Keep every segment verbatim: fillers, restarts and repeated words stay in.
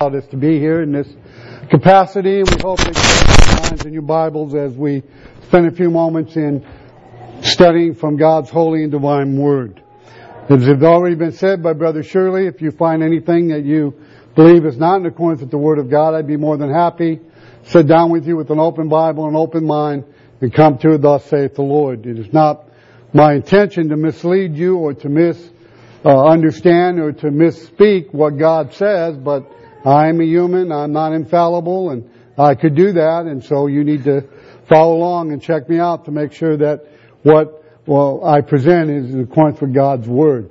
allowed us to be here in this capacity, and we hope that you have your minds and your Bibles as we spend a few moments in studying from God's holy and divine Word. As has already been said by Brother Shirley, if you find anything that you believe is not in accordance with the Word of God, I'd be more than happy to sit down with you with an open Bible and open mind and come to it, thus saith the Lord. It is not my intention to mislead you or to mis uh, understand or to misspeak what God says, but I am a human, I'm not infallible, and I could do that, and so you need to follow along and check me out to make sure that what well I present is in accordance with God's Word.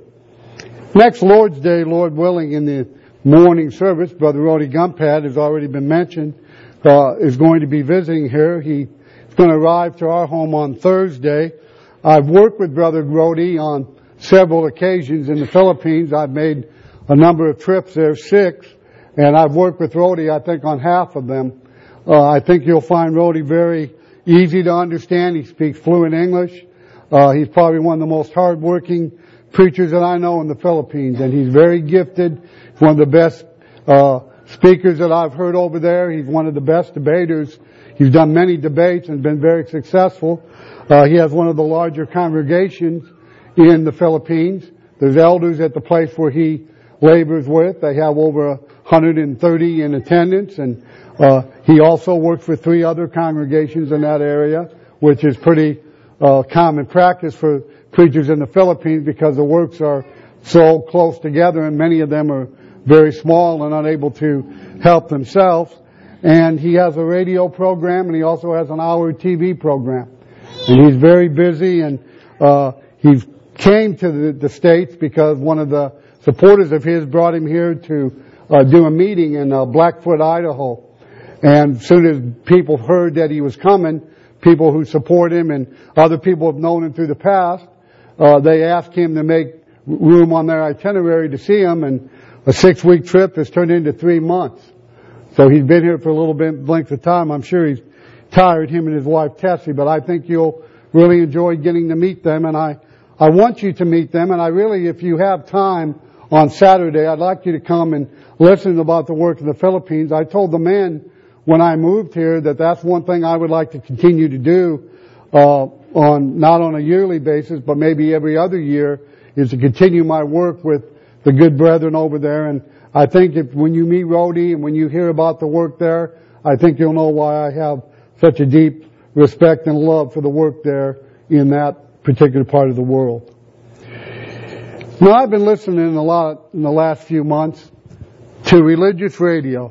Next Lord's Day, Lord willing, in the morning service, Brother Rody Gumpad has already been mentioned, uh, is going to be visiting here. He's going to arrive to our home on Thursday. I've worked with Brother Rody on several occasions in the Philippines. I've made a number of trips there, six, and I've worked with Rody, I think, on half of them. Uh, I think you'll find Rody very easy to understand. He speaks fluent English. Uh, he's probably one of the most hard-working preachers that I know in the Philippines, and he's very gifted. He's one of the best uh, speakers that I've heard over there. He's one of the best debaters. He's done many debates and been very successful. Uh, he has one of the larger congregations in the Philippines. There's elders at the place where he labors with. They have over one hundred thirty in attendance, and uh, he also works for three other congregations in that area, which is pretty uh, common practice for preachers in the Philippines because the works are so close together, and many of them are very small and unable to help themselves. And he has a radio program, and he also has an hour T V program. And he's very busy, and uh, he came to the, the States because one of the supporters of his brought him here to uh, do a meeting in uh, Blackfoot, Idaho. And as soon as people heard that he was coming, people who support him and other people have known him through the past, uh, they asked him to make room on their itinerary to see him, and a six-week trip has turned into three months. So he's been here for a little bit length of time. I'm sure he's tired, him and his wife Tessie, but I think you'll really enjoy getting to meet them, and I, I want you to meet them, and I really, if you have time on Saturday, I'd like you to come and listen about the work in the Philippines. I told the men when I moved here that that's one thing I would like to continue to do, uh, on, not on a yearly basis, but maybe every other year, is to continue my work with the good brethren over there. And I think if, when you meet Rody and when you hear about the work there, I think you'll know why I have such a deep respect and love for the work there in that particular part of the world. Now, I've been listening a lot in the last few months to religious radio,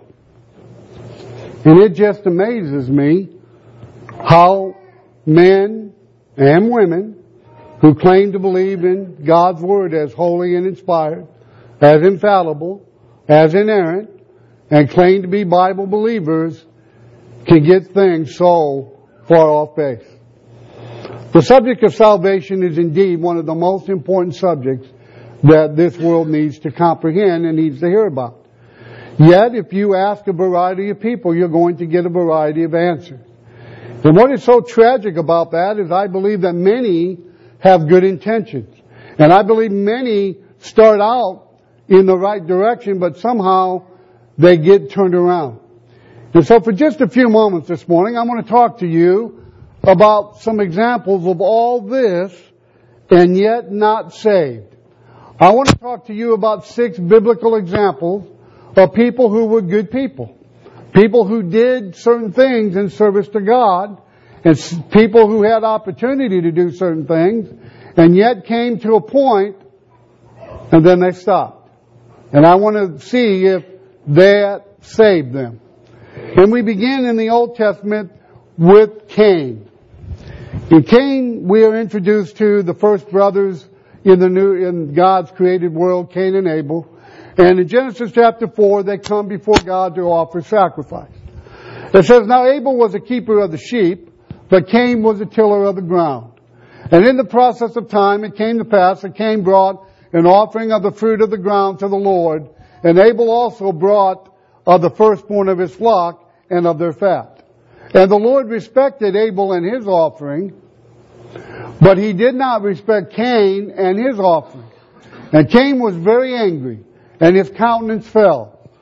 and it just amazes me how men and women who claim to believe in God's Word as holy and inspired, as infallible, as inerrant, and claim to be Bible believers can get things so far off base. The subject of salvation is indeed one of the most important subjects that this world needs to comprehend and needs to hear about. Yet, if you ask a variety of people, you're going to get a variety of answers. And what is so tragic about that is I believe that many have good intentions. And I believe many start out in the right direction, but somehow they get turned around. And so for just a few moments this morning, I want to talk to you about some examples of all this and yet not saved. I want to talk to you about six biblical examples of people who were good people. People who did certain things in service to God, and people who had opportunity to do certain things, and yet came to a point, and then they stopped. And I want to see if that saved them. And we begin in the Old Testament with Cain. In Cain, we are introduced to the first brothers in the new, in God's created world, Cain and Abel. And in Genesis chapter four, they come before God to offer sacrifice. It says, now Abel was a keeper of the sheep, but Cain was a tiller of the ground. And in the process of time, it came to pass that Cain brought an offering of the fruit of the ground to the Lord, and Abel also brought of the firstborn of his flock and of their fat. And the Lord respected Abel and his offering, but he did not respect Cain and his offering. And Cain was very angry, and his countenance fell.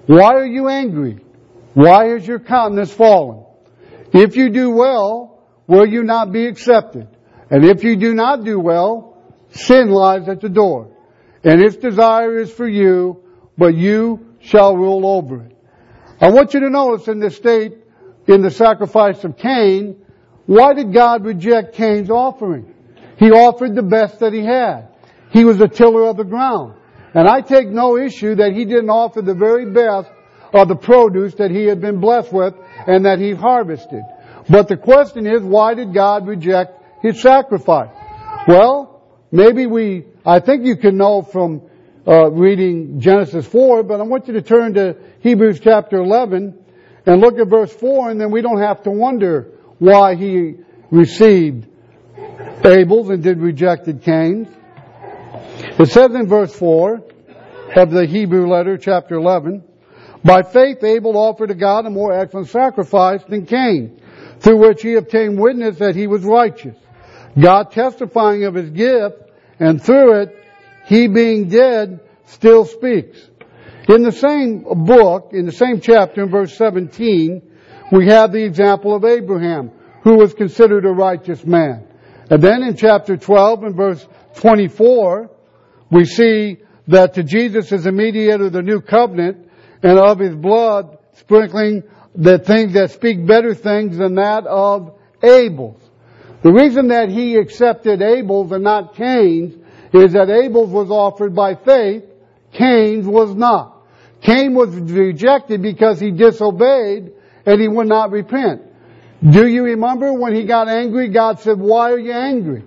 Why are you angry? Why is your countenance fallen? If you do well, will you not be accepted? And if you do not do well, sin lies at the door. And its desire is for you, but you shall rule over it. I want you to notice in the state, in the sacrifice of Cain, why did God reject Cain's offering? He offered the best that he had. He was a tiller of the ground. And I take no issue that he didn't offer the very best of the produce that he had been blessed with and that he harvested. But the question is, why did God reject his sacrifice? Well, maybe we, I think you can know from uh, reading Genesis four, but I want you to turn to Hebrews chapter eleven and look at verse four, and then we don't have to wonder why he received Abel's and did rejected Cain's. It says in verse four of the Hebrew letter, chapter eleven, by faith Abel offered to God a more excellent sacrifice than Cain, through which he obtained witness that he was righteous, God testifying of his gift, and through it, he being dead, still speaks. In the same book, in the same chapter, in verse seventeen, we have the example of Abraham, who was considered a righteous man. And then in chapter twelve, in verse twenty-four, we see that to Jesus is the mediator of the new covenant, and of his blood sprinkling the things that speak better things than that of Abel's. The reason that he accepted Abel's and not Cain's is that Abel's was offered by faith, Cain's was not. Cain was rejected because he disobeyed and he would not repent. Do you remember when he got angry, God said, why are you angry?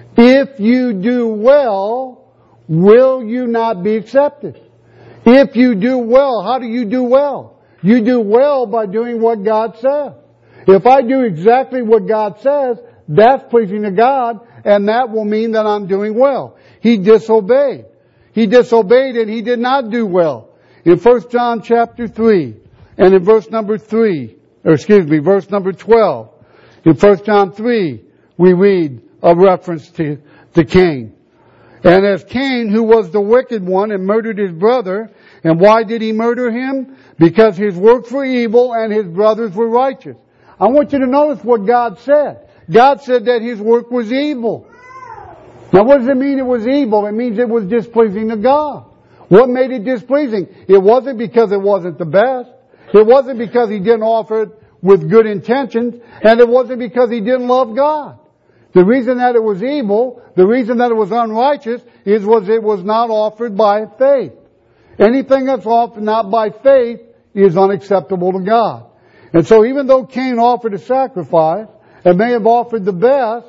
If you do well, will you not be accepted? If you do well, how do you do well? You do well by doing what God says. If I do exactly what God says, that's pleasing to God, and that will mean that I'm doing well. He disobeyed. He disobeyed and he did not do well. In First John chapter three, and in verse number three, or excuse me, verse number twelve, in First John three, we read a reference to, to Cain. And as Cain, who was the wicked one and murdered his brother, and why did he murder him? Because his works were evil and his brothers were righteous. I want you to notice what God said. God said that his work was evil. Now what does it mean it was evil? It means it was displeasing to God. What made it displeasing? It wasn't because it wasn't the best. It wasn't because he didn't offer it with good intentions. And it wasn't because he didn't love God. The reason that it was evil, the reason that it was unrighteous, is was it was not offered by faith. Anything that's offered not by faith is unacceptable to God. And so even though Cain offered a sacrifice and may have offered the best,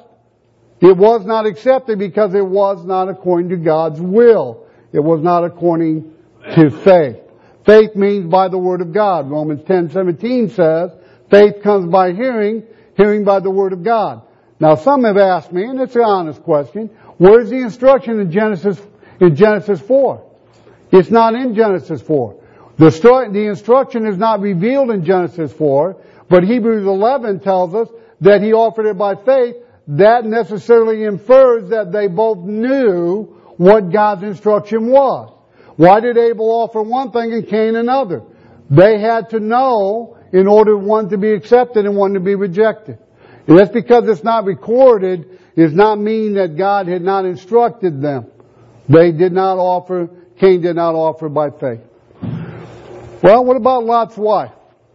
it was not accepted because it was not according to God's will. It was not according to faith. Faith means by the Word of God. Romans ten seventeen says, faith comes by hearing, hearing by the Word of God. Now some have asked me, and it's an honest question, where's the instruction in Genesis, in Genesis four? It's not in Genesis four. The, story, the instruction is not revealed in Genesis four, but Hebrews eleven tells us that he offered it by faith. That necessarily infers that they both knew what God's instruction was. Why did Abel offer one thing and Cain another? They had to know in order one to be accepted and one to be rejected. And that's because it's not recorded, does not mean that God had not instructed them. They did not offer, Cain did not offer by faith. Well, what about Lot's wife?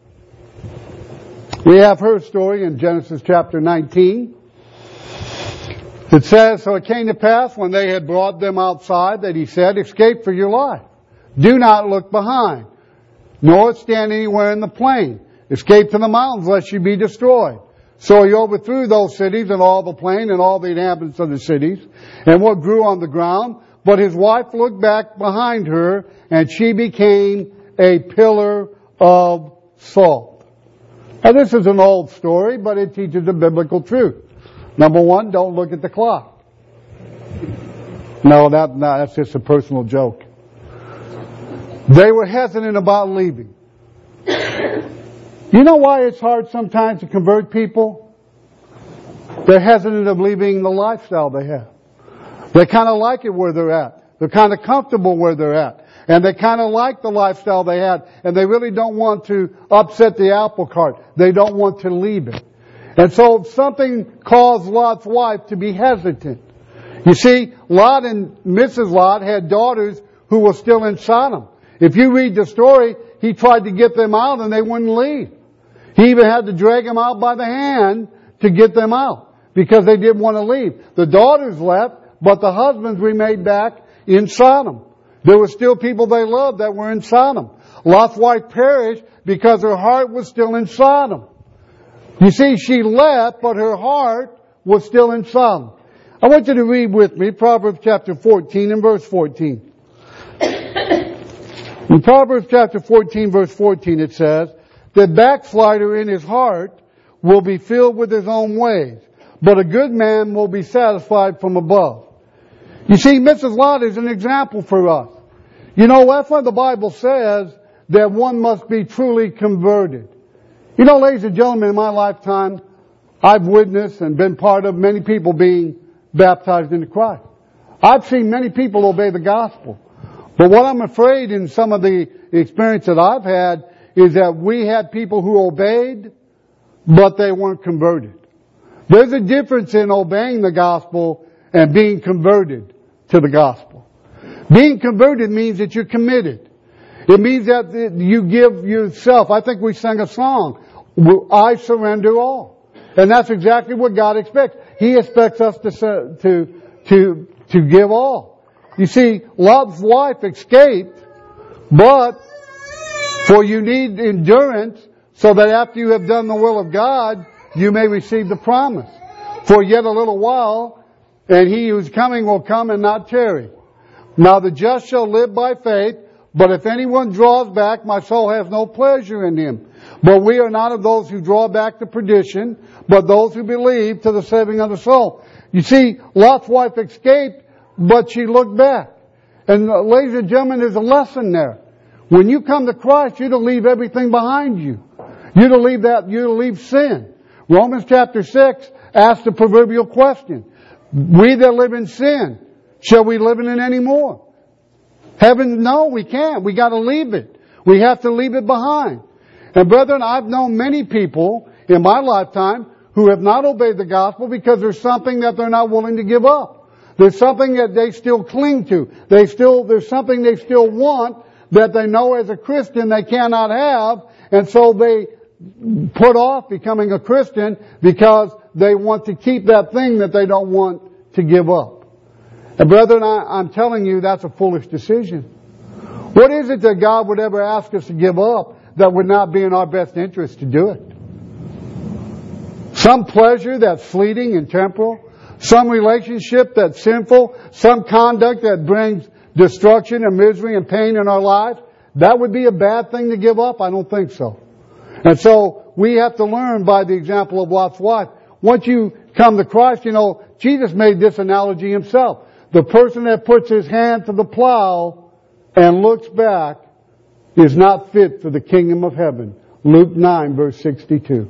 We have her story in Genesis chapter nineteen. It says, so it came to pass when they had brought them outside that he said, escape for your life. Do not look behind, nor stand anywhere in the plain. Escape to the mountains lest you be destroyed. So he overthrew those cities and all the plain and all the inhabitants of the cities and what grew on the ground. But his wife looked back behind her and she became a pillar of salt. Now this is an old story, but it teaches a biblical truth. Number one, don't look at the clock. No, that, no, that's just a personal joke. They were hesitant about leaving. You know why it's hard sometimes to convert people? They're hesitant of leaving the lifestyle they have. They kind of like it where they're at. They're kind of comfortable where they're at. And they kind of like the lifestyle they had. And they really don't want to upset the apple cart. They don't want to leave it. And so something caused Lot's wife to be hesitant. You see, Lot and Missus Lot had daughters who were still in Sodom. If you read the story, he tried to get them out and they wouldn't leave. He even had to drag them out by the hand to get them out because they didn't want to leave. The daughters left, but the husbands remained back in Sodom. There were still people they loved that were in Sodom. Lot's wife perished because her heart was still in Sodom. You see, she left, but her heart was still in Sodom. I want you to read with me Proverbs chapter fourteen and verse fourteen. In Proverbs chapter fourteen, verse fourteen, it says, "The backslider in his heart will be filled with his own ways, but a good man will be satisfied from above." You see, Missus Lot is an example for us. You know, that's why the Bible says that one must be truly converted. You know, ladies and gentlemen, in my lifetime, I've witnessed and been part of many people being baptized into Christ. I've seen many people obey the gospel. But what I'm afraid in some of the experience that I've had is that we had people who obeyed, but they weren't converted. There's a difference in obeying the gospel and being converted to the gospel. Being converted means that you're committed. It means that you give yourself. I think we sang a song, "I surrender all." And that's exactly what God expects. He expects us to, to, to, to give all. You see, Lot's wife escaped, but for you need endurance so that after you have done the will of God, you may receive the promise. For yet a little while, and he who is coming will come and not tarry. Now the just shall live by faith, but if anyone draws back, my soul has no pleasure in him. But we are not of those who draw back to perdition, but those who believe to the saving of the soul. You see, Lot's wife escaped, but she looked back. And uh, ladies and gentlemen, there's a lesson there. When you come to Christ, you're to leave everything behind you. You're to leave that, you're to leave sin. Romans chapter six asks the proverbial question. We that live in sin, shall we live in it anymore? Heaven, no, we can't. We got to leave it. We have to leave it behind. And brethren, I've known many people in my lifetime who have not obeyed the gospel because there's something that they're not willing to give up. There's something that they still cling to. They still, there's something they still want that they know as a Christian they cannot have, and so they put off becoming a Christian because they want to keep that thing that they don't want to give up. And brethren, I, I'm telling you, that's a foolish decision. What is it that God would ever ask us to give up that would not be in our best interest to do it? Some pleasure that's fleeting and temporal, some relationship that's sinful, some conduct that brings destruction and misery and pain in our lives, that would be a bad thing to give up? I don't think so. And so we have to learn by the example of Lot's wife. Once you come to Christ, you know, Jesus made this analogy himself. The person that puts his hand to the plow and looks back is not fit for the kingdom of heaven. Luke nine verse sixty-two.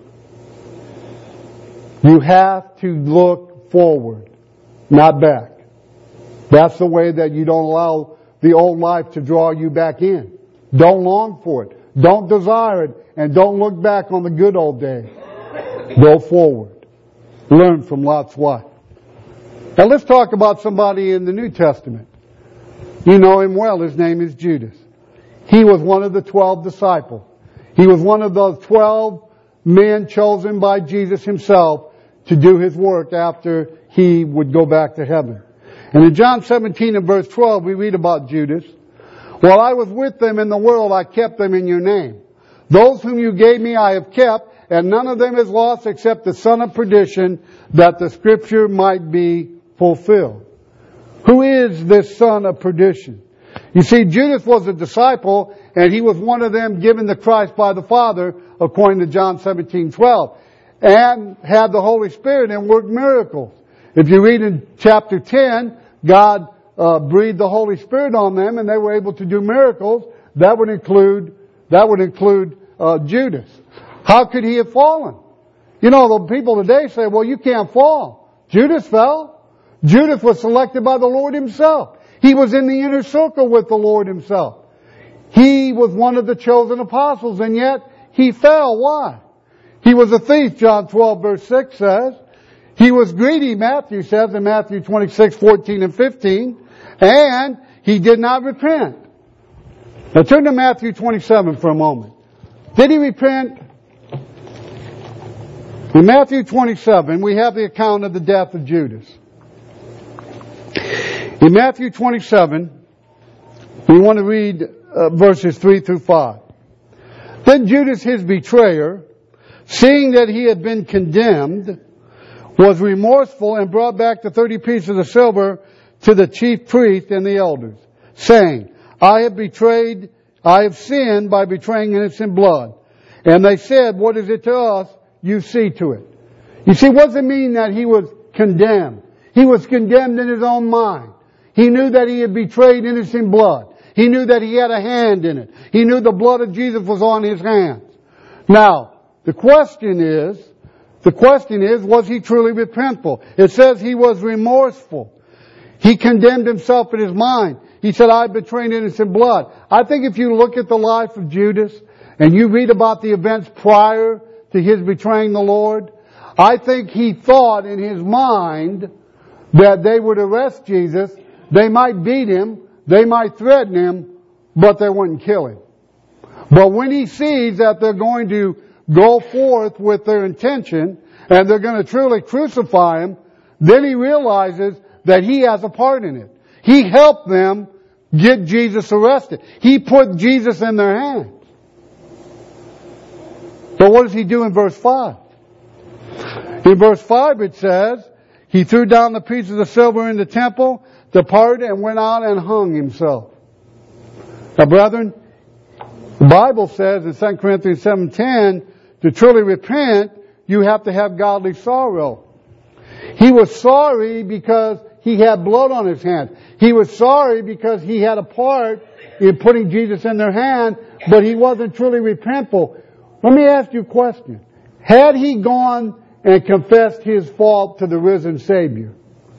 You have to look forward, not back. That's the way that you don't allow the old life to draw you back in. Don't long for it. Don't desire it. And don't look back on the good old days. Go forward. Learn from Lot's wife. Now let's talk about somebody in the New Testament. You know him well. His name is Judas. He was one of the twelve disciples. He was one of those twelve men chosen by Jesus himself to do his work after he would go back to heaven. And in John seventeen and verse twelve, we read about Judas. While I was with them in the world, I kept them in your name. Those whom you gave me I have kept, and none of them is lost except the son of perdition, that the scripture might be fulfilled. Who is this son of perdition? You see, Judas was a disciple, and he was one of them given to Christ by the Father, according to John seventeen twelve, and had the Holy Spirit and worked miracles. If you read in chapter ten, God uh, breathed the Holy Spirit on them, and they were able to do miracles. That would include that would include uh, Judas. How could he have fallen? You know, the people today say, "Well, you can't fall." Judas fell. Judas was selected by the Lord himself. He was in the inner circle with the Lord himself. He was one of the chosen apostles, and yet he fell. Why? He was a thief, John twelve verse six says. He was greedy, Matthew says in Matthew twenty-six, fourteen and fifteen. And he did not repent. Now turn to Matthew twenty-seven for a moment. Did he repent? In Matthew twenty-seven, we have the account of the death of Judas. In Matthew twenty-seven, we want to read uh, verses three through five. Then Judas, his betrayer, seeing that he had been condemned, was remorseful and brought back the thirty pieces of silver to the chief priest and the elders, saying, I have betrayed, I have sinned by betraying innocent blood. And they said, what is it to us? You see to it. You see, what does it mean that he was condemned? He was condemned in his own mind. He knew that he had betrayed innocent blood. He knew that he had a hand in it. He knew the blood of Jesus was on his hands. Now, the question is, the question is, was he truly repentful? It says he was remorseful. He condemned himself in his mind. He said, I betrayed innocent blood. I think if you look at the life of Judas and you read about the events prior to his betraying the Lord, I think he thought in his mind that they would arrest Jesus, they might beat him, they might threaten him, but they wouldn't kill him. But when he sees that they're going to go forth with their intention and they're going to truly crucify him, then he realizes that he has a part in it. He helped them get Jesus arrested. He put Jesus in their hands. But what does he do in verse five? In verse five it says, he threw down the pieces of silver in the temple, departed, and went out and hung himself. Now, brethren, the Bible says in Second Corinthians seven ten, to truly repent, you have to have godly sorrow. He was sorry because he had blood on his hands. He was sorry because he had a part in putting Jesus in their hand, but he wasn't truly repentful. Let me ask you a question. Had he gone and confessed his fault to the risen Savior,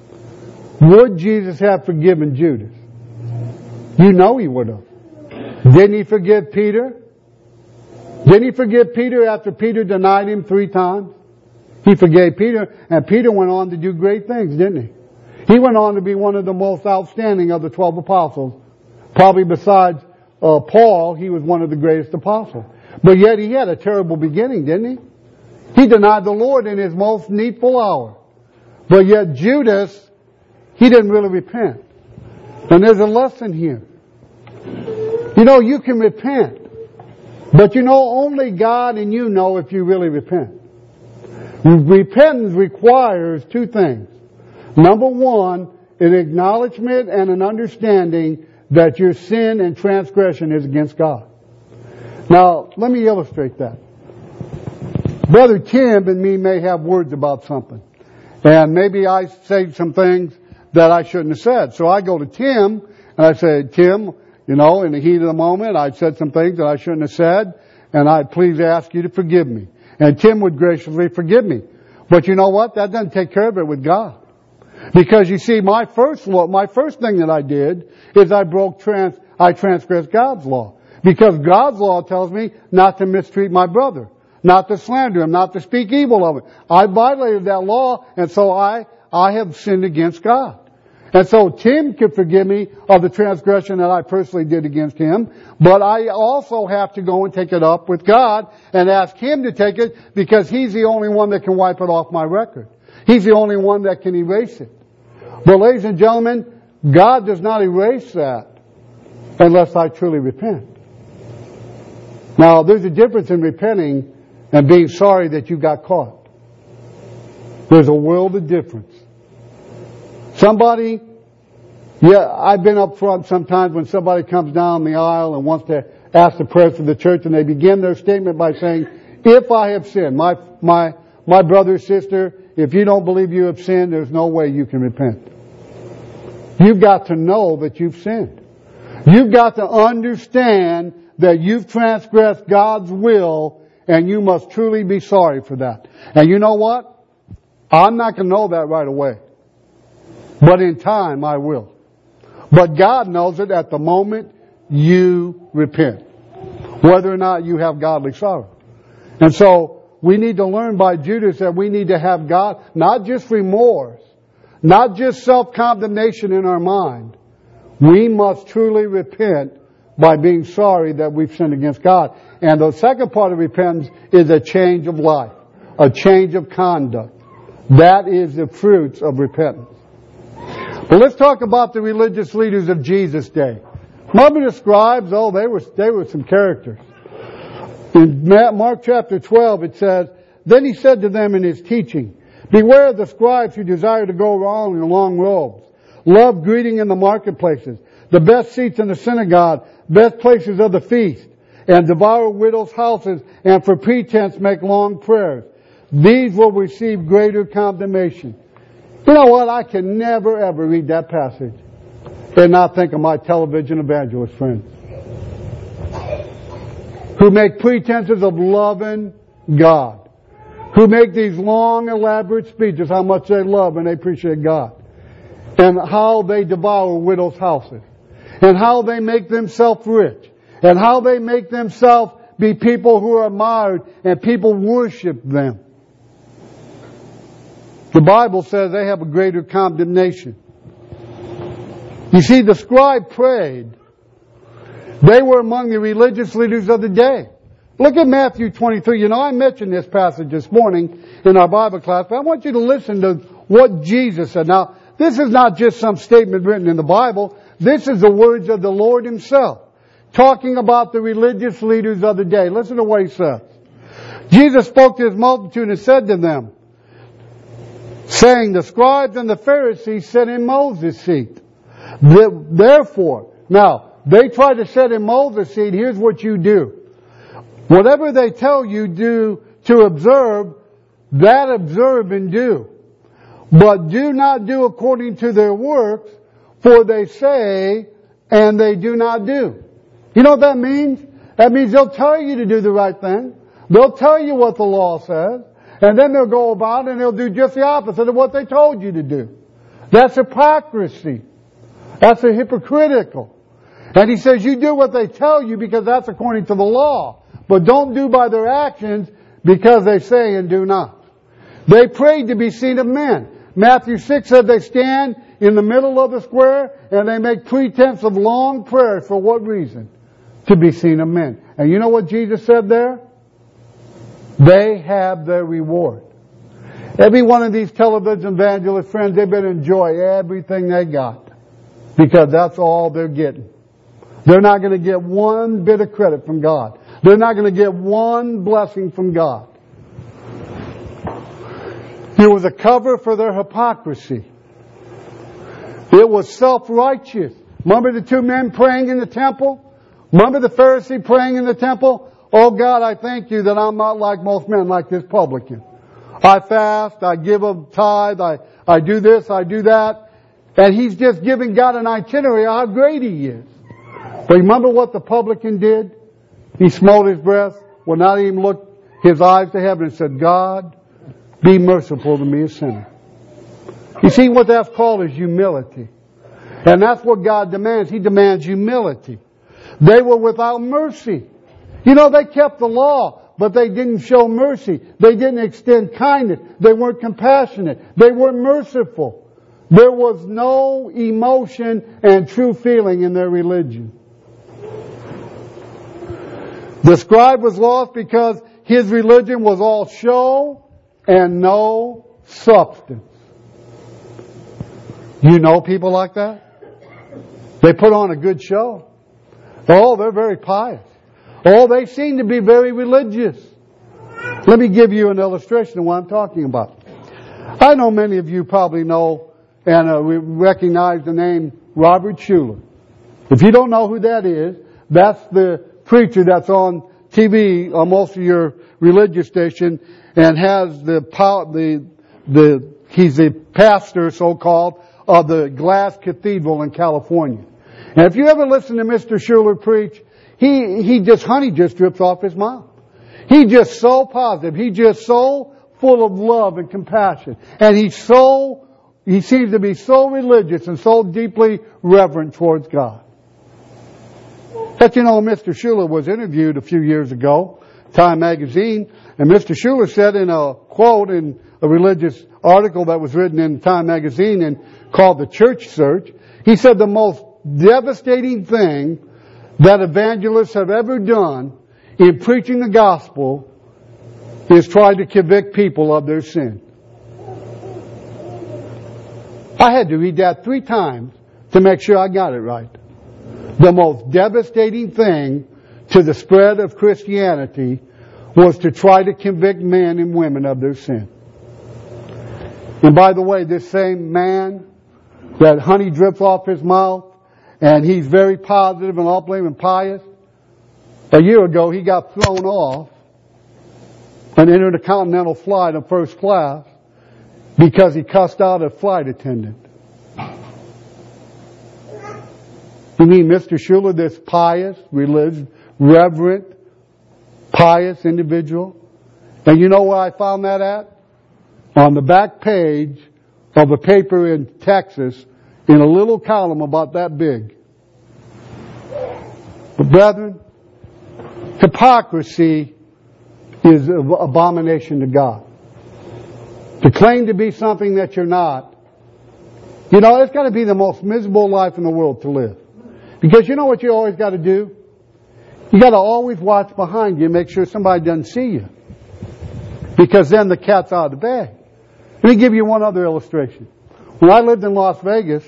would Jesus have forgiven Judas? You know he would have. Didn't he forgive Peter? Didn't he forgive Peter after Peter denied him three times? He forgave Peter, and Peter went on to do great things, didn't he? He went on to be one of the most outstanding of the twelve apostles. Probably besides uh, Paul, he was one of the greatest apostles. But yet he had a terrible beginning, didn't he? He denied the Lord in his most needful hour. But yet Judas, he didn't really repent. And there's a lesson here. You know, you can repent. But you know, only God and you know if you really repent. Repentance requires two things. Number one, an acknowledgement and an understanding that your sin and transgression is against God. Now, let me illustrate that. Brother Tim and me may have words about something. And maybe I say some things that I shouldn't have said. So I go to Tim and I say, Tim, you know, in the heat of the moment, I said some things that I shouldn't have said, and I'd please ask you to forgive me. And Tim would graciously forgive me. But you know what? That doesn't take care of it with God. Because you see, my first law, my first thing that I did is I broke trans, I transgressed God's law. Because God's law tells me not to mistreat my brother, not to slander him, not to speak evil of him. I violated that law, and so I, I have sinned against God. And so Tim can forgive me of the transgression that I personally did against him, but I also have to go and take it up with God and ask Him to take it, because He's the only one that can wipe it off my record. He's the only one that can erase it. But ladies and gentlemen, God does not erase that unless I truly repent. Now, there's a difference in repenting and being sorry that you got caught. There's a world of difference. Somebody, yeah, I've been up front sometimes when somebody comes down the aisle and wants to ask the prayers for the church, and they begin their statement by saying, if I have sinned, my, my, my brother, sister, if you don't believe you have sinned, there's no way you can repent. You've got to know that you've sinned. You've got to understand that you've transgressed God's will, and you must truly be sorry for that. And you know what? I'm not going to know that right away. But in time, I will. But God knows it at the moment you repent. Whether or not you have godly sorrow. And so, we need to learn by Judas that we need to have God, not just remorse, not just self-condemnation in our mind. We must truly repent by being sorry that we've sinned against God. And the second part of repentance is a change of life, a change of conduct. That is the fruits of repentance. But let's talk about the religious leaders of Jesus' day. Remember the scribes? Oh, they were, they were some characters. In Mark chapter twelve it says, "Then he said to them in his teaching, Beware of the scribes who desire to go around in long robes, love greeting in the marketplaces, the best seats in the synagogue, best places of the feast, and devour widows' houses, and for pretense make long prayers. These will receive greater condemnation." You know what? I can never ever read that passage and not think of my television evangelist friends, who make pretenses of loving God, who make these long, elaborate speeches how much they love and they appreciate God, and how they devour widows' houses, and how they make themselves rich, and how they make themselves be people who are admired and people worship them. The Bible says they have a greater condemnation. You see, the scribe prayed. They were among the religious leaders of the day. Look at Matthew twenty-three. You know, I mentioned this passage this morning in our Bible class, but I want you to listen to what Jesus said. Now, this is not just some statement written in the Bible. This is the words of the Lord Himself, talking about the religious leaders of the day. Listen to what He says. Jesus spoke to His multitude and said to them, saying, "The scribes and the Pharisees sit in Moses' seat. Therefore," now, they try to sit in Moses' seat. Here's what you do. Whatever they tell you do to observe, that observe and do. But do not do according to their works, for they say and they do not do. You know what that means? That means they'll tell you to do the right thing. They'll tell you what the law says. And then they'll go about and they'll do just the opposite of what they told you to do. That's hypocrisy. That's a hypocritical. And he says, you do what they tell you because that's according to the law. But don't do by their actions because they say and do not. They prayed to be seen of men. Matthew six said they stand in the middle of the square and they make pretense of long prayers. For what reason? To be seen of men. And you know what Jesus said there? They have their reward. Every one of these television evangelist friends, they better enjoy everything they got. Because that's all they're getting. They're not going to get one bit of credit from God. They're not going to get one blessing from God. It was a cover for their hypocrisy. It was self-righteous. Remember the two men praying in the temple? Remember the Pharisee praying in the temple? "Oh God, I thank you that I'm not like most men, like this publican. I fast, I give a tithe, I, I do this, I do that." And he's just giving God an itinerary of how great he is. But remember what the publican did? He smote his breast, would not even look his eyes to heaven and said, "God, be merciful to me, a sinner." You see, what that's called is humility. And that's what God demands. He demands humility. They were without mercy. You know, they kept the law, but they didn't show mercy. They didn't extend kindness. They weren't compassionate. They weren't merciful. There was no emotion and true feeling in their religion. The scribe was lost because his religion was all show and no substance. You know people like that? They put on a good show. Oh, they're very pious. Oh, they seem to be very religious. Let me give you an illustration of what I'm talking about. I know many of you probably know and uh, recognize the name Robert Schuller. If you don't know who that is, that's the preacher that's on T V on most of your religious station and has the power, the, the, he's the pastor, so-called, of the Glass Cathedral in California. And if you ever listen to Mister Schuller preach, he, he just, honey just drips off his mouth. He's just so positive. He's just so full of love and compassion. And he's so, he seems to be so religious and so deeply reverent towards God. But you know, Mister Schuller was interviewed a few years ago, Time magazine, and Mister Schuller said in a quote in a religious article that was written in Time magazine and called The Church Search, he said the most devastating thing that evangelists have ever done in preaching the gospel is try to convict people of their sin. I had to read that three times to make sure I got it right. The most devastating thing to the spread of Christianity was to try to convict men and women of their sin. And by the way, this same man that honey drips off his mouth and he's very positive and uplifting and pious, a year ago he got thrown off an intercontinental flight in first class because he cussed out a flight attendant. You mean Mister Schuller, this pious, religious, reverent, pious individual? And you know where I found that at? On the back page of a paper in Texas in a little column about that big. But brethren, hypocrisy is an abomination to God. To claim to be something that you're not, you know, it's got to be the most miserable life in the world to live. Because you know what you always got to do? You got to always watch behind you and make sure somebody doesn't see you. Because then the cat's out of the bag. Let me give you one other illustration. When I lived in Las Vegas,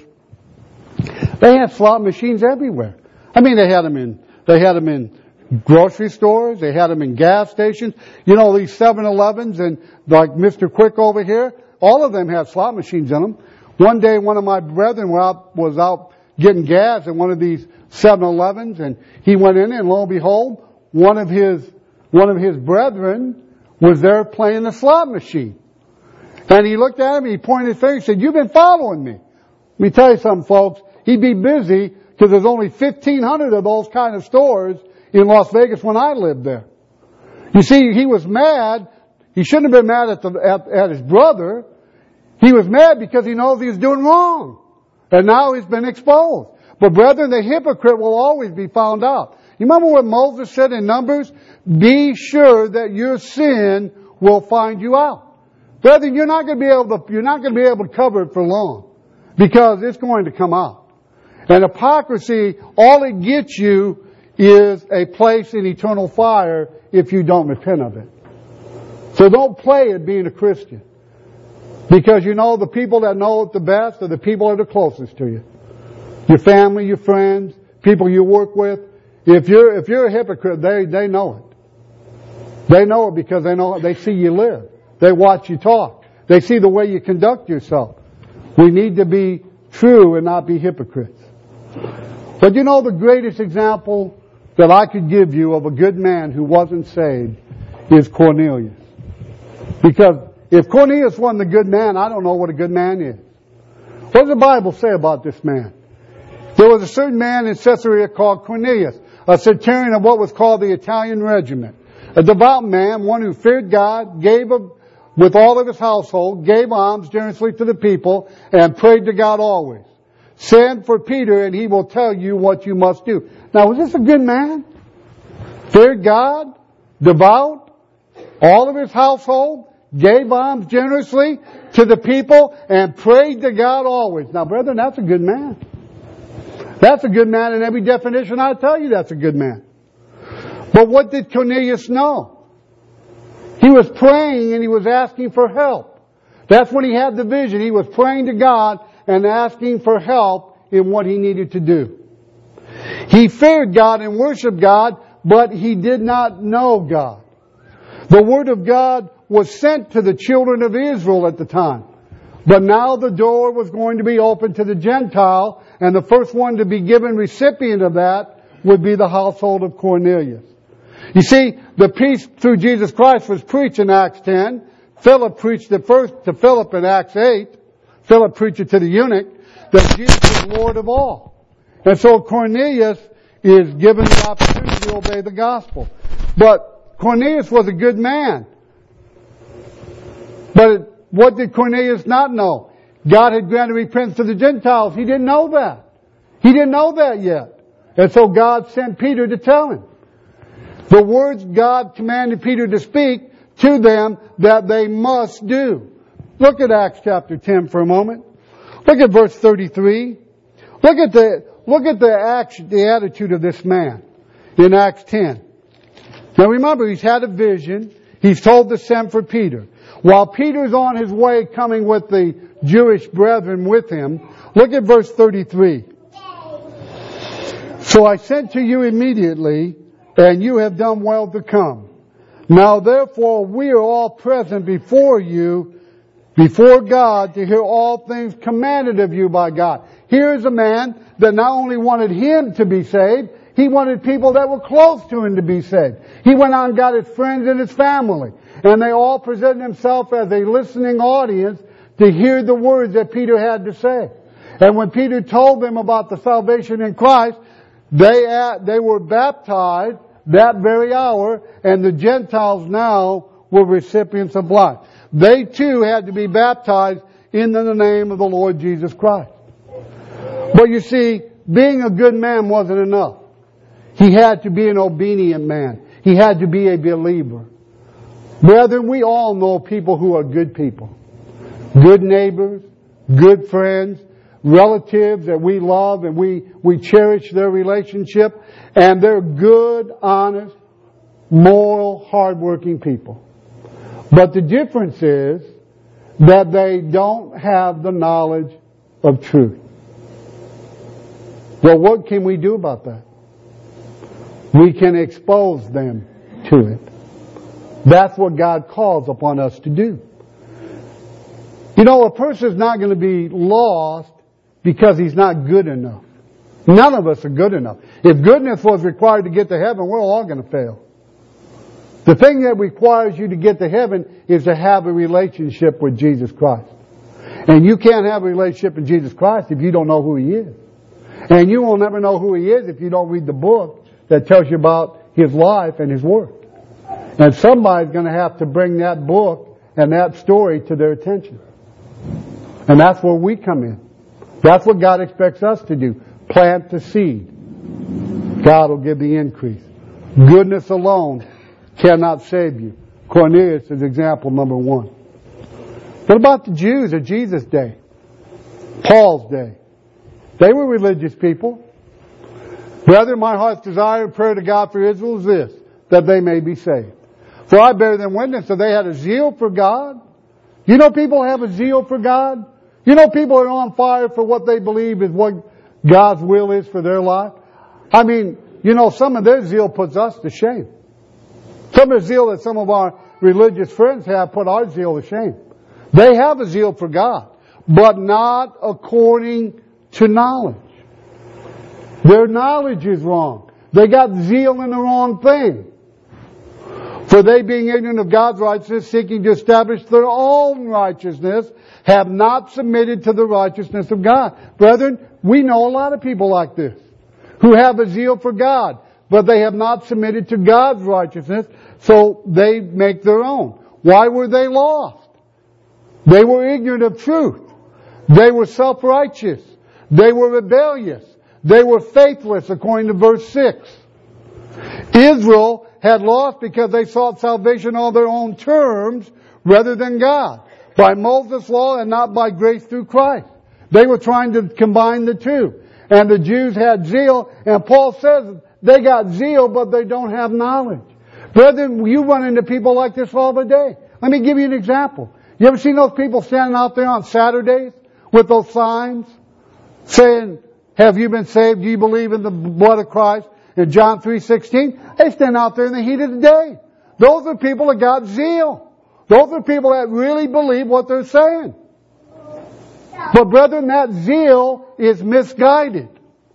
they had slot machines everywhere. I mean, they had them in, they had them in grocery stores, they had them in gas stations. You know, these seven elevens and like Mister Quick over here, all of them had slot machines in them. One day, one of my brethren was out, was out getting gas in one of these seven elevens, and he went in, and lo and behold, one of his one of his brethren was there playing the slot machine. And he looked at him, and he pointed his finger, and said, "You've been following me." Let me tell you something, folks. He'd be busy because there's only fifteen hundred of those kind of stores in Las Vegas when I lived there. You see, he was mad. He shouldn't have been mad at, the, at, at his brother. He was mad because he knows he's doing wrong. And now he's been exposed. But brethren, the hypocrite will always be found out. You remember what Moses said in Numbers? Be sure that your sin will find you out. Brethren, you're not going to be able to, you're not going to be able to cover it for long. Because it's going to come out. And hypocrisy, all it gets you is a place in eternal fire if you don't repent of it. So don't play at being a Christian. Because you know the people that know it the best are the people that are closest to you. Your family, your friends, people you work with. If you're, if you're a hypocrite, they, they know it. They know it because they know, they see you live. They watch you talk. They see the way you conduct yourself. We need to be true and not be hypocrites. But you know the greatest example that I could give you of a good man who wasn't saved is Cornelius. Because if Cornelius wasn't a good man, I don't know what a good man is. What does the Bible say about this man? There was a certain man in Caesarea called Cornelius, a centurion of what was called the Italian regiment. A devout man, one who feared God, gave a, with all of his household, gave alms generously to the people, and prayed to God always. Send for Peter and he will tell you what you must do. Now, was this a good man? Feared God, devout, all of his household, gave alms generously to the people, and prayed to God always. Now, brethren, that's a good man. That's a good man in every definition. I tell you that's a good man. But what did Cornelius know? He was praying and he was asking for help. That's when he had the vision. He was praying to God and asking for help in what he needed to do. He feared God and worshiped God, but he did not know God. The Word of God was sent to the children of Israel at the time. But now the door was going to be opened to the Gentile, and the first one to be given recipient of that would be the household of Cornelius. You see, the peace through Jesus Christ was preached in Acts ten. Philip preached it first to Philip in Acts eight. Philip preached it to the eunuch, that Jesus is Lord of all. And so Cornelius is given the opportunity to obey the gospel. But Cornelius was a good man. But what did Cornelius not know? God had granted repentance to the Gentiles. He didn't know that. He didn't know that yet. And so God sent Peter to tell him the words God commanded Peter to speak to them that they must do. Look at Acts chapter ten for a moment. Look at verse thirty-three. Look at the, look at the action, the attitude of this man in Acts ten. Now remember, he's had a vision. He's told to send for Peter. While Peter's on his way coming with the Jewish brethren with him, look at verse thirty-three. So I sent to you immediately, and you have done well to come. Now therefore we are all present before you, before God, to hear all things commanded of you by God. Here is a man that not only wanted him to be saved, he wanted people that were close to him to be saved. He went out and got his friends and his family. And they all presented themselves as a listening audience to hear the words that Peter had to say. And when Peter told them about the salvation in Christ, they, they were baptized that very hour, and the Gentiles now were recipients of life. They too had to be baptized in the name of the Lord Jesus Christ. But you see, being a good man wasn't enough. He had to be an obedient man. He had to be a believer. Brethren, we all know people who are good people. Good neighbors, good friends, relatives that we love and we, we cherish their relationship. And they're good, honest, moral, hardworking people. But the difference is that they don't have the knowledge of truth. Well, what can we do about that? We can expose them to it. That's what God calls upon us to do. You know, a person's not going to be lost because he's not good enough. None of us are good enough. If goodness was required to get to heaven, we're all going to fail. The thing that requires you to get to heaven is to have a relationship with Jesus Christ. And you can't have a relationship with Jesus Christ if you don't know who He is. And you will never know who He is if you don't read the book that tells you about His life and His work. And somebody's going to have to bring that book and that story to their attention. And that's where we come in. That's what God expects us to do. Plant the seed. God will give the increase. Goodness alone cannot save you. Cornelius is example number one. What about the Jews of Jesus' day? Paul's day. They were religious people. Brethren, my heart's desire and prayer to God for Israel is this, that they may be saved. For I bear them witness that they had a zeal for God. You know people have a zeal for God? You know people are on fire for what they believe is what God's will is for their life? I mean, you know, some of their zeal puts us to shame. Some of the zeal that some of our religious friends have put our zeal to shame. They have a zeal for God, but not according to knowledge. Their knowledge is wrong. They got zeal in the wrong thing. For they, being ignorant of God's righteousness, seeking to establish their own righteousness, have not submitted to the righteousness of God. Brethren, we know a lot of people like this, who have a zeal for God, but they have not submitted to God's righteousness, so they make their own. Why were they lost? They were ignorant of truth. They were self-righteous. They were rebellious. They were faithless, according to verse six. Israel had lost because they sought salvation on their own terms rather than God, by Moses' law and not by grace through Christ. They were trying to combine the two. And the Jews had zeal, and Paul says they got zeal, but they don't have knowledge. Brethren, you run into people like this all the day. Let me give you an example. You ever seen those people standing out there on Saturdays with those signs saying, have you been saved? Do you believe in the blood of Christ? In John three sixteen, they stand out there in the heat of the day. Those are people that got zeal. Those are people that really believe what they're saying. But brethren, that zeal is misguided.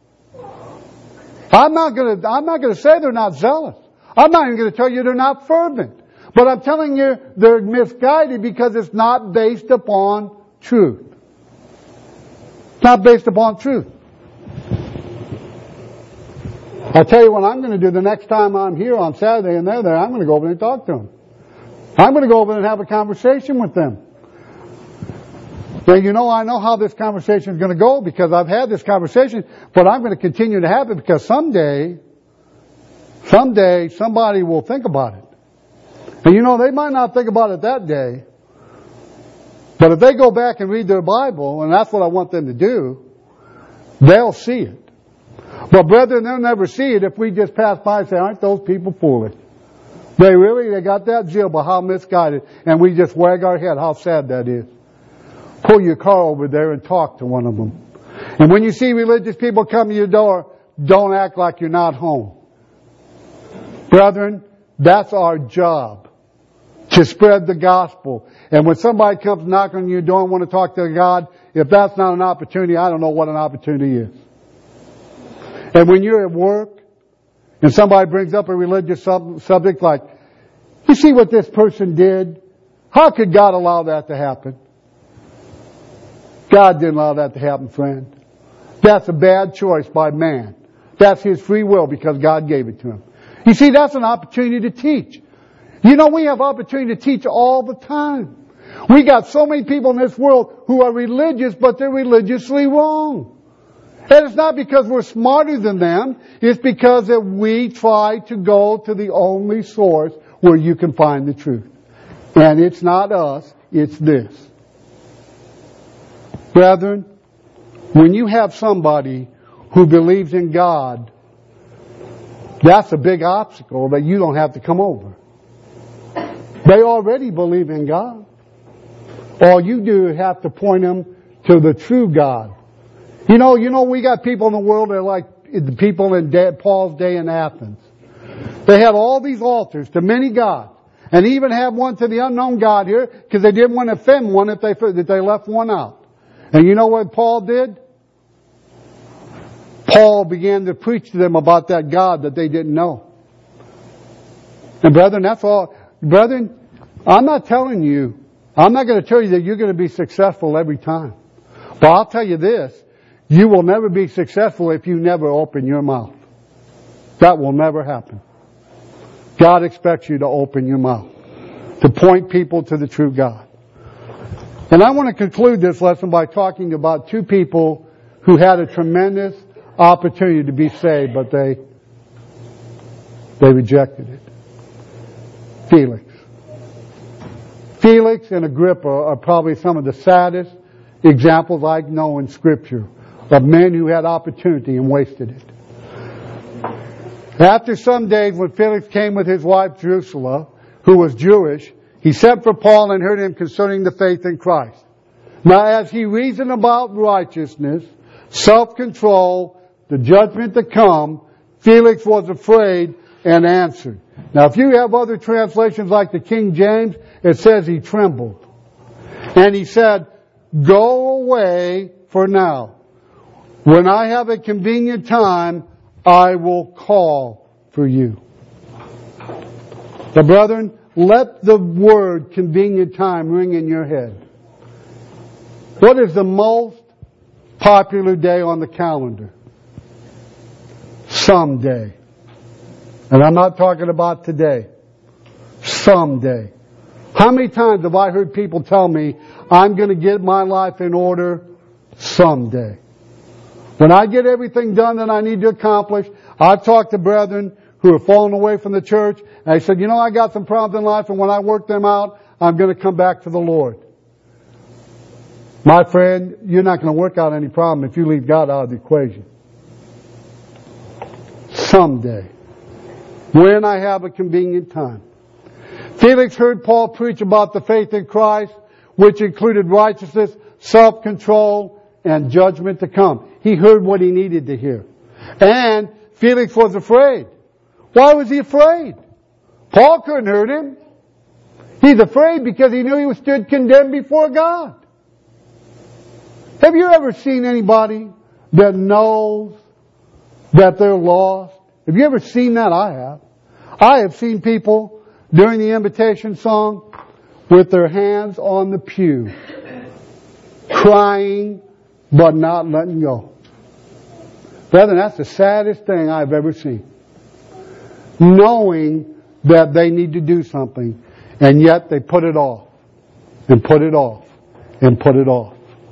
I'm not going to, I'm not going to say they're not zealous. I'm not even going to tell you they're not fervent. But I'm telling you they're misguided because it's not based upon truth. It's not based upon truth. I'll tell you what I'm going to do the next time I'm here on Saturday and they're there. I'm going to go over and talk to them. I'm going to go over and have a conversation with them. Now, you know, I know how this conversation is going to go because I've had this conversation, but I'm going to continue to have it because someday, someday somebody will think about it. And you know, they might not think about it that day, but if they go back and read their Bible, and that's what I want them to do, they'll see it. But brethren, they'll never see it if we just pass by and say, aren't those people foolish? They really, they got that zeal, but how misguided. And we just wag our head, how sad that is. Pull your car over there and talk to one of them. And when you see religious people come to your door, don't act like you're not home. Brethren, that's our job. To spread the gospel. And when somebody comes knocking on your door and want to talk to God, if that's not an opportunity, I don't know what an opportunity is. And when you're at work and somebody brings up a religious sub- subject like, you see what this person did? How could God allow that to happen? God didn't allow that to happen, friend. That's a bad choice by man. That's his free will because God gave it to him. You see, that's an opportunity to teach. You know, we have opportunity to teach all the time. We got so many people in this world who are religious, but they're religiously wrong. And it's not because we're smarter than them. It's because that we try to go to the only source where you can find the truth. And it's not us, it's this. Brethren, when you have somebody who believes in God, that's a big obstacle that you don't have to come over. They already believe in God. All you do is have to point them to the true God. You know, you know, we got people in the world that are like the people in Paul's day in Athens. They had all these altars to many gods. And even have one to the unknown God here, because they didn't want to offend one if they, if they left one out. And you know what Paul did? Paul began to preach to them about that God that they didn't know. And brethren, that's all. Brethren, I'm not telling you, I'm not going to tell you that you're going to be successful every time. But I'll tell you this, you will never be successful if you never open your mouth. That will never happen. God expects you to open your mouth, to point people to the true God. And I want to conclude this lesson by talking about two people who had a tremendous opportunity to be saved, but they, they rejected it. Felix. Felix and Agrippa are probably some of the saddest examples I know in Scripture of men who had opportunity and wasted it. After some days, when Felix came with his wife Drusilla, who was Jewish, he sent for Paul and heard him concerning the faith in Christ. Now as he reasoned about righteousness, self-control, the judgment to come, Felix was afraid and answered. Now if you have other translations like the King James, it says he trembled. And he said, go away for now. When I have a convenient time, I will call for you. But brethren, let the word convenient time ring in your head. What is the most popular day on the calendar? Someday. And I'm not talking about today. Someday. How many times have I heard people tell me, I'm going to get my life in order someday? When I get everything done that I need to accomplish, I've talked to brethren who have fallen away from the church, and I said, you know, I got some problems in life, and when I work them out, I'm going to come back to the Lord. My friend, you're not going to work out any problem if you leave God out of the equation. Someday. When I have a convenient time. Felix heard Paul preach about the faith in Christ, which included righteousness, self-control, and judgment to come. He heard what he needed to hear. And Felix was afraid. Why was he afraid? Paul couldn't hurt him. He's afraid because he knew he was stood condemned before God. Have you ever seen anybody that knows that they're lost? Have you ever seen that? I have. I have seen people during the invitation song with their hands on the pew, crying but not letting go. Brethren, that's the saddest thing I've ever seen. Knowing that they need to do something, and yet they put it off, and put it off, and put it off.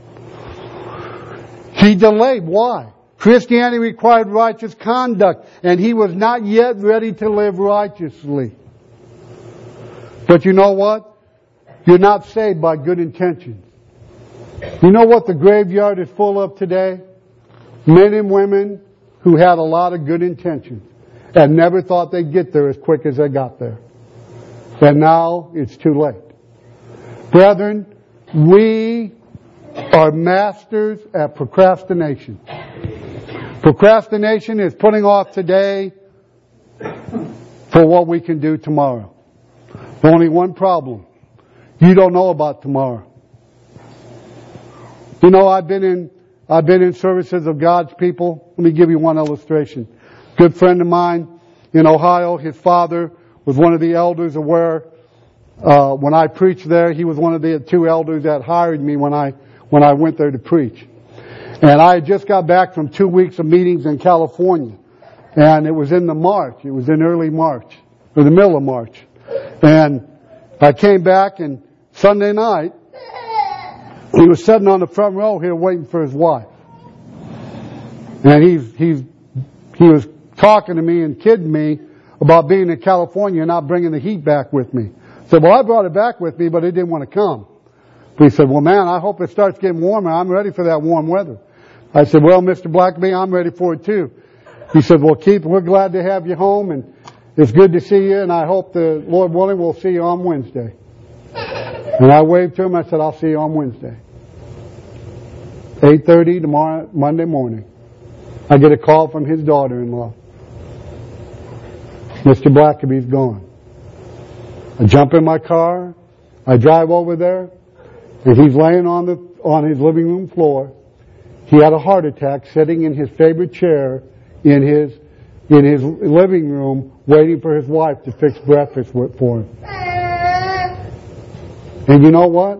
He delayed. Why? Christianity required righteous conduct, and he was not yet ready to live righteously. But you know what? You're not saved by good intentions. You know what the graveyard is full of today? Men and women who had a lot of good intentions and never thought they'd get there as quick as they got there. And now it's too late. Brethren, we are masters at procrastination. Procrastination is putting off today for what we can do tomorrow. Only one problem. You don't know about tomorrow. You know, I've been in I've been in services of God's people. Let me give you one illustration. Good friend of mine in Ohio, his father was one of the elders of where uh, when I preached there, he was one of the two elders that hired me when I when I went there to preach. And I had just got back from two weeks of meetings in California. And it was in the March. It was in early March, or the middle of March. And I came back, and Sunday night, he was sitting on the front row here waiting for his wife. And he's, he's, he was talking to me and kidding me about being in California and not bringing the heat back with me. I said, well, I brought it back with me, but it didn't want to come. But he said, well, man, I hope it starts getting warmer. I'm ready for that warm weather. I said, well, Mister Blackaby, I'm ready for it too. He said, well, Keith, we're glad to have you home, and it's good to see you, and I hope the Lord willing we'll see you on Wednesday. And I waved to him. I said, I'll see you on Wednesday. eight thirty tomorrow, Monday morning. I get a call from his daughter-in-law. Mister Blackaby's gone. I jump in my car. I drive over there, and he's laying on the on his living room floor. He had a heart attack sitting in his favorite chair in his in his living room waiting for his wife to fix breakfast for him. And you know what?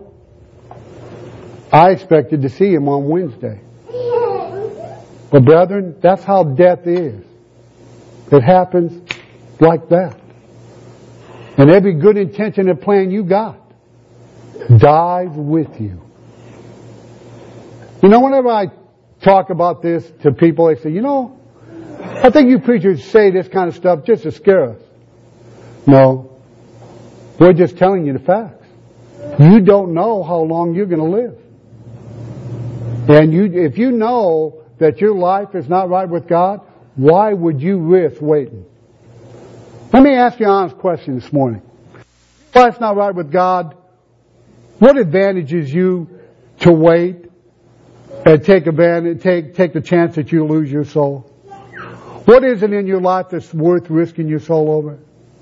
I expected to see him on Wednesday. But brethren, that's how death is. It happens like that. And every good intention and plan you got dies with you. You know, whenever I talk about this to people, they say, you know, I think you preachers say this kind of stuff just to scare us. No. We're just telling you the facts. You don't know how long you're going to live. And you, if you know that your life is not right with God, why would you risk waiting? Let me ask you an honest question this morning. If your life's not right with God, what advantages you to wait and take advantage, take, take the chance that you lose your soul? What is it in your life that's worth risking your soul over?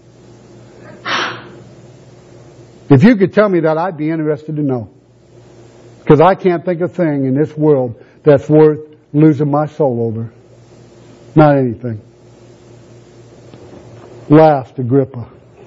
If you could tell me that, I'd be interested to know. Because I can't think of a thing in this world that's worth losing my soul over. Not anything. Last, Agrippa.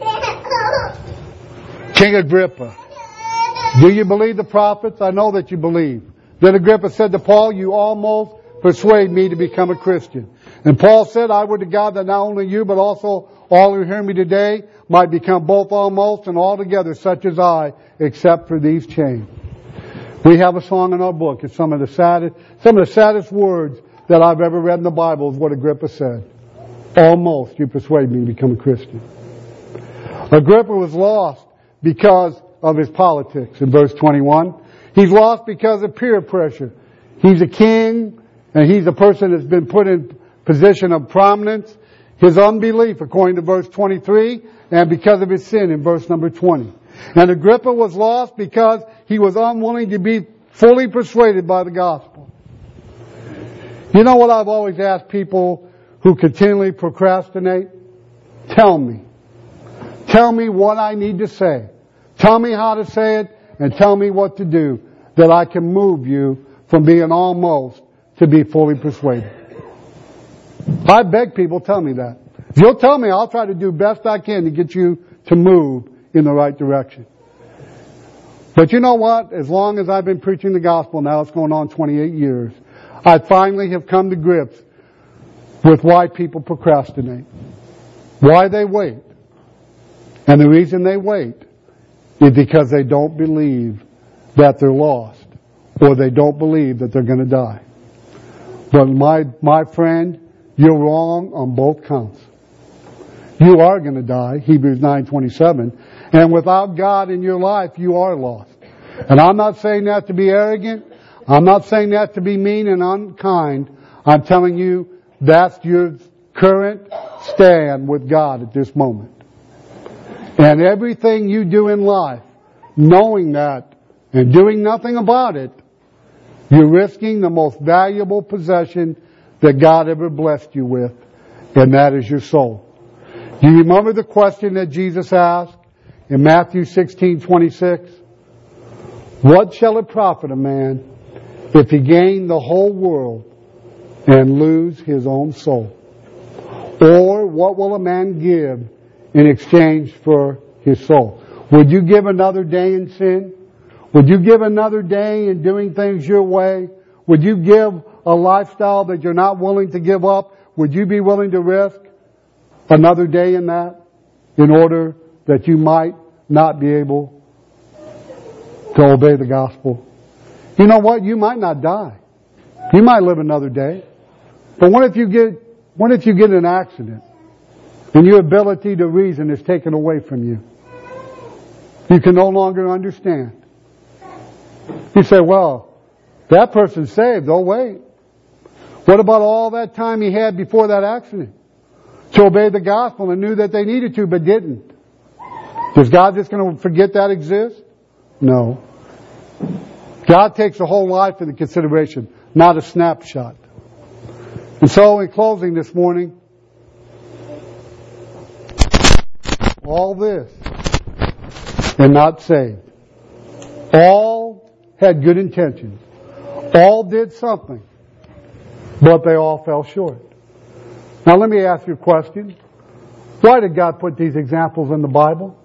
King Agrippa. Do you believe the prophets? I know that you believe. Then Agrippa said to Paul, you almost persuade me to become a Christian. And Paul said, I would to God that not only you, but also all who hear me today might become both almost and altogether such as I, except for these chains. We have a song in our book. It's some of the saddest, some of the saddest words that I've ever read in the Bible is what Agrippa said. Almost you persuade me to become a Christian. Agrippa was lost because of his politics in verse twenty-one. He's lost because of peer pressure. He's a king, and he's a person that's been put in position of prominence. His unbelief, according to verse twenty-three, and because of his sin in verse number twenty. And Agrippa was lost because he was unwilling to be fully persuaded by the gospel. You know what I've always asked people who continually procrastinate? Tell me. Tell me what I need to say. Tell me how to say it, and tell me what to do, that I can move you from being almost to be fully persuaded. I beg people, tell me that. If you'll tell me, I'll try to do best I can to get you to move in the right direction. But you know what? As long as I've been preaching the gospel, now it's going on twenty-eight years, I finally have come to grips with why people procrastinate. Why they wait. And the reason they wait is because they don't believe that they're lost, or they don't believe that they're going to die. But my, my friend, you're wrong on both counts. You are going to die, Hebrews nine twenty-seven. And without God in your life, you are lost. And I'm not saying that to be arrogant. I'm not saying that to be mean and unkind. I'm telling you that's your current stand with God at this moment. And everything you do in life, knowing that and doing nothing about it, you're risking the most valuable possession that God ever blessed you with, and that is your soul. Do you remember the question that Jesus asked in Matthew sixteen twenty-six? What shall it profit a man if he gain the whole world and lose his own soul? Or what will a man give in exchange for his soul? Would you give another day in sin? Would you give another day in doing things your way? Would you give a lifestyle that you're not willing to give up? Would you be willing to risk another day in that in order that you might not be able to obey the gospel? You know what? You might not die. You might live another day. But what if you get, what if you get in an accident and your ability to reason is taken away from you? You can no longer understand. You say, well, that person's saved. Oh, wait. What about all that time he had before that accident to obey the gospel and knew that they needed to but didn't? Is God just going to forget that exists? No. God takes the whole life into consideration, not a snapshot. And so, in closing this morning, all this and not saved. All had good intentions. All did something. But they all fell short. Now let me ask you a question. Why did God put these examples in the Bible?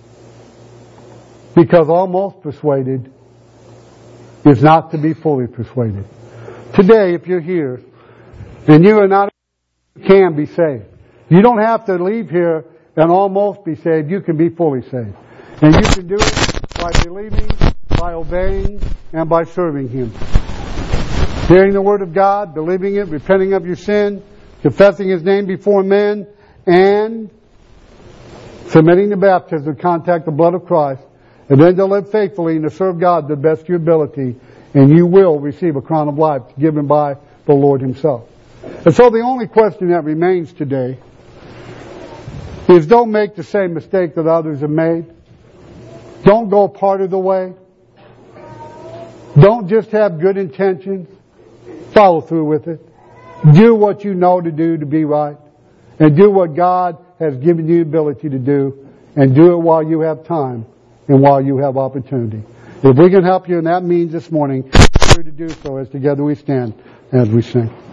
Because almost persuaded is not to be fully persuaded. Today, if you're here and you are not, you can be saved. You don't have to leave here and almost be saved. You can be fully saved. And you can do it by believing, by obeying, and by serving Him. Hearing the Word of God, believing it, repenting of your sin, confessing His name before men, and submitting to baptism to contact the blood of Christ, and then to live faithfully and to serve God to the best of your ability, and you will receive a crown of life given by the Lord Himself. And so the only question that remains today is don't make the same mistake that others have made. Don't go part of the way. Don't just have good intentions. Follow through with it. Do what you know to do to be right. And do what God has given you the ability to do. And do it while you have time and while you have opportunity. If we can help you in that means this morning, we're here to do so as together we stand as we sing.